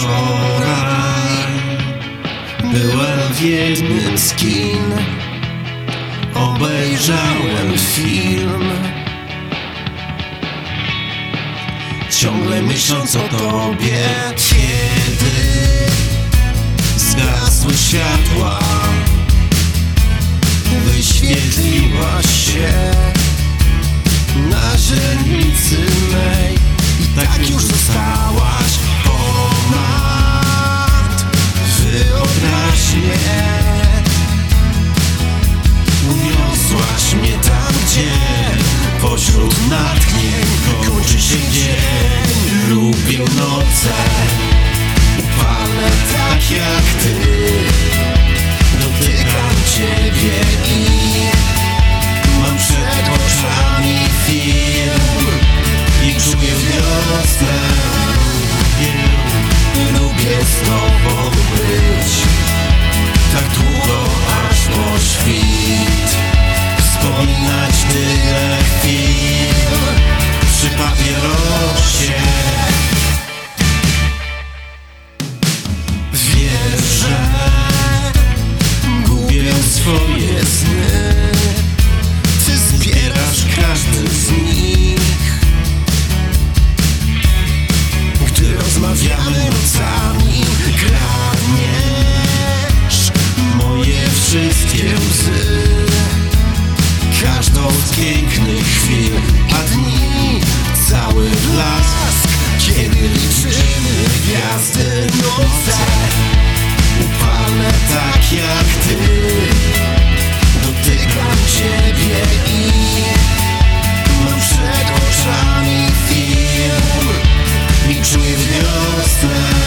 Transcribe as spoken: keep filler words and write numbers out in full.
Wczoraj byłem w jednym z kin, obejrzałem film, ciągle myśląc o tobie. Kiedy zgasły światła, wyświetliłaś się na źrenicy mej i tak już zostałaś ponad wyobraźnię. Uniosłaś mnie tam, gdzie pośród natchnień kończy się dzień. Lubię noce upalne tak jak ty, dotykam ciebie i mam przed oczami film i czuję wiosnę. Lubię z tobą być tak długo aż po świt, wspominać tyle chwil przy papierosie. Wiesz, że gubię swoje sny, ty zbierasz każdy z nich. Gdy rozmawiamy nocami, kradniesz moje wszystkie łzy, każdą z pięknych chwil, a dni cały blask, kiedy liczymy gwiazdy. Noce upalne tak jak ty, dotykam ciebie i mam przed oczami film i czuję wiosnę.